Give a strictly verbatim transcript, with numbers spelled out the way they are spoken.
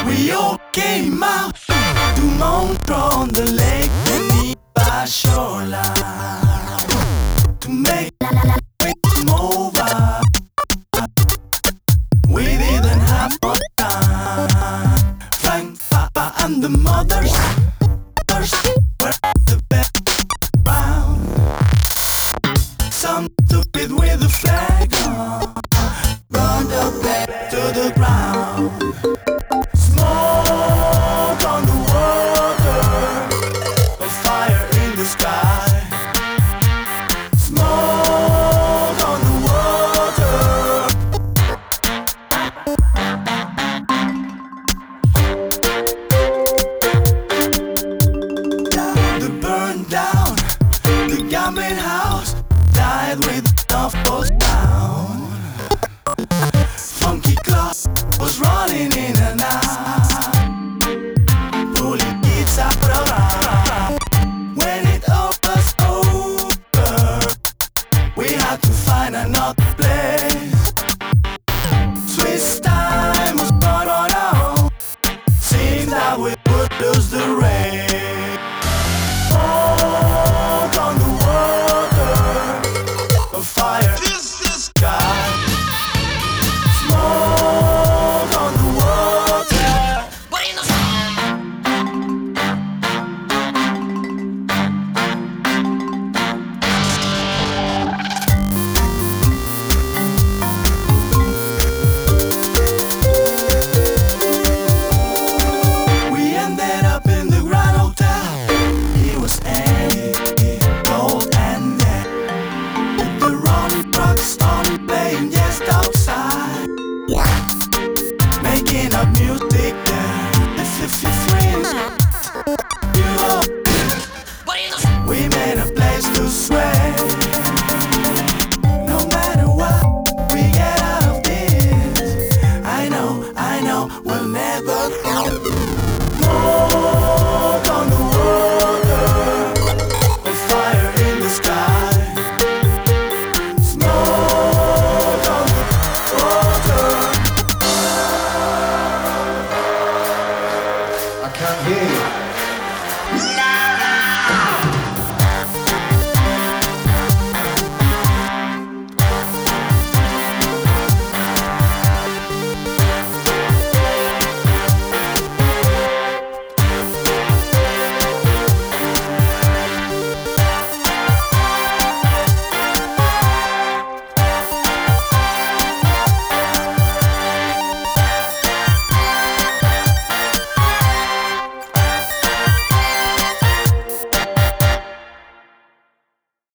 We all came out to Montreux on the lake Geneva shoreline to make it move up. We didn't have much time. Frank, Papa and the mothers were the best round. Some stupid with a flag on brought the back to the ground. Smoke on the water, a fire in the sky. Smoke on the water. The burn down, the gambling house died with enough was down. Funky club was running in and out, pulling kids out around. When it all was over, we had to find another place. Swiss time was brought on out, seemed that we would lose the race. Smoke on the water, a fire in the sky. Smoke on the water. What in the We ended up in the Grand Hotel. It was empty, cold and dead. With the Rolling Rocks on playing just outside, making up music there. If if you friends, you know, we made a place to sway. No matter what we get out of this, I know, I know, we'll never go. No.